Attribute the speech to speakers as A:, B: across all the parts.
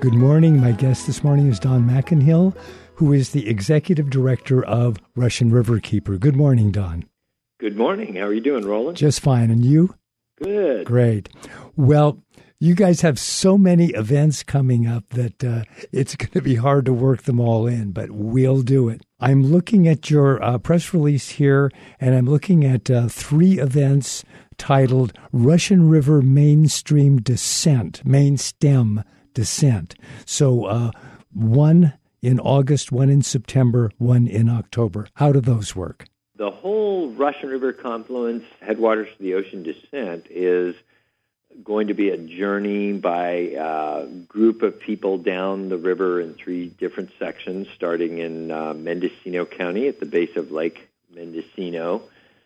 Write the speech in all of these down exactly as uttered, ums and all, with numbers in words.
A: Good morning. My guest this morning is Don McInhill, who is the Executive Director of Russian River Keeper. Good morning, Don.
B: Good morning. How are you doing, Roland?
A: Just fine. And you?
B: Good.
A: Great. Well, you guys have so many events coming up that uh, it's going to be hard to work them all in, but we'll do it. I'm looking at your uh, press release here, and I'm looking at uh, three events titled Russian River Mainstream Descent, Main Stem Descent. So uh, one in August, one in September, one in October. How do those work?
B: The whole Russian River confluence, headwaters to the ocean descent, is going to be a journey by a group of people down the river in three different sections, starting in uh, Mendocino County at the base of Lake Mendocino.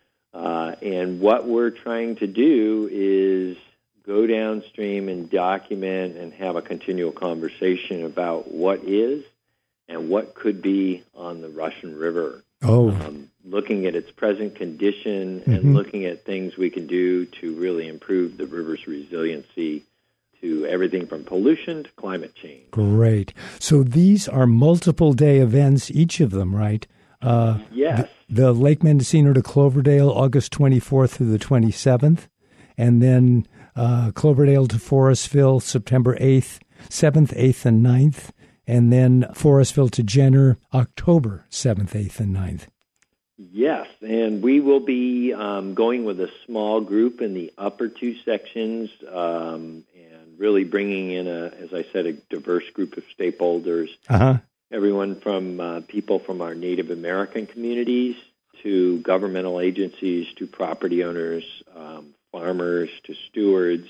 B: Uh, and what we're trying to do is go downstream and document and have a continual conversation about what is and what could be on the Russian River.
A: Oh,
B: um, looking at its present condition and mm-hmm. looking at things we can do to really improve the river's resiliency to everything from pollution to climate change.
A: Great. So these are multiple day events, each of them, right? Uh,
B: yes.
A: The, the Lake Mendocino to Cloverdale, August twenty-fourth through the twenty-seventh, and then uh, Cloverdale to Forestville, September eighth, seventh, eighth, and ninth. And then Forestville to Jenner, October seventh, eighth, and ninth.
B: Yes, and we will be um, going with a small group in the upper two sections um, and really bringing in, a, as I said, a diverse group of stakeholders.
A: Uh-huh.
B: Everyone from uh, people from our Native American communities to governmental agencies to property owners, um, farmers to stewards,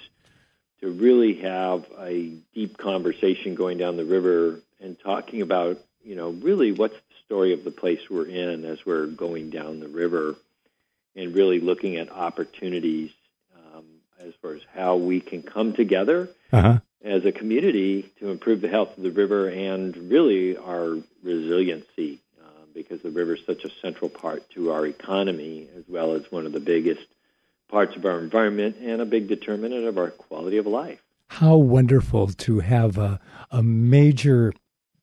B: to really have a deep conversation going down the river and talking about, you know, really what's the story of the place we're in as we're going down the river, and really looking at opportunities um, as far as how we can come together uh-huh. as a community to improve the health of the river and really our resiliency, uh, because the river is such a central part to our economy, as well as one of the biggest parts of our environment and a big determinant of our quality of life.
A: How wonderful to have a, a major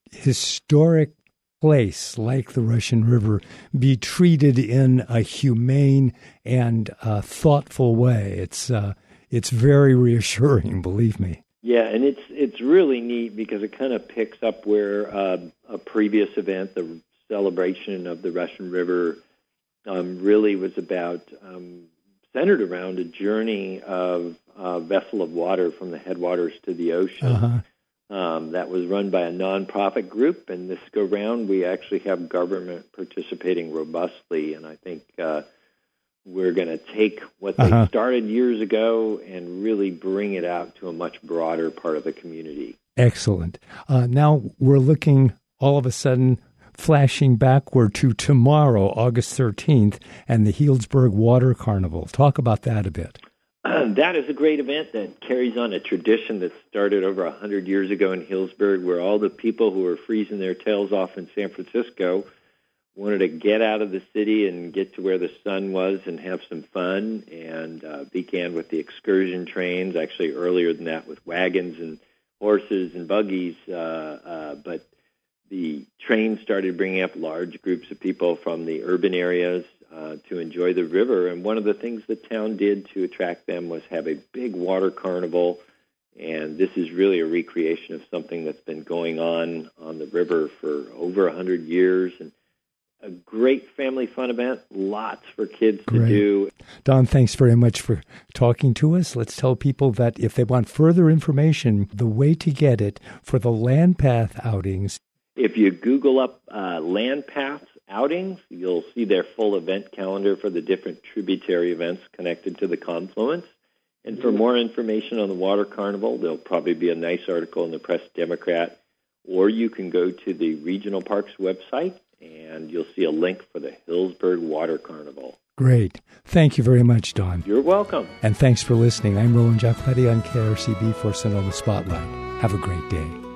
A: historic place like the Russian River be treated in a humane and uh, thoughtful way. It's uh, it's very reassuring, believe me.
B: Yeah, and it's it's really neat because it kind of picks up where uh, a previous event, the celebration of the Russian River, um, really was about, um, centered around a journey of a vessel of water from the headwaters to the ocean. Uh-huh. Um, that was run by a nonprofit group, and this go round we actually have government participating robustly, and I think uh, we're going to take what they uh-huh. started years ago and really bring it out to a much broader part of the community.
A: Excellent. Uh, now we're looking all of a sudden, flashing backward to tomorrow, August thirteenth, and the Healdsburg Water Carnival. Talk about that a bit.
B: Uh, that is a great event that carries on a tradition that started over one hundred years ago in Healdsburg, where all the people who were freezing their tails off in San Francisco wanted to get out of the city and get to where the sun was and have some fun, and uh, began with the excursion trains, actually earlier than that with wagons and horses and buggies, uh, uh, but the train started bringing up large groups of people from the urban areas uh, to enjoy the river. And one of the things the town did to attract them was have a big water carnival. And this is really a recreation of something that's been going on on the river for over one hundred years. And a great family fun event, lots for kids to
A: Great.
B: do.
A: Don, thanks very much for talking to us. Let's tell people that if they want further information, the way to get it for the Land Path outings.
B: If you Google up uh, Land Paths outings, you'll see their full event calendar for the different tributary events connected to the confluence. And for more information on the Water Carnival, there'll probably be a nice article in the Press Democrat, or you can go to the Regional Parks website, and you'll see a link for the Healdsburg Water Carnival.
A: Great. Thank you very much, Don.
B: You're welcome.
A: And thanks for listening. I'm Roland Giacopetti on K R C B for Sonoma Spotlight. Have a great day.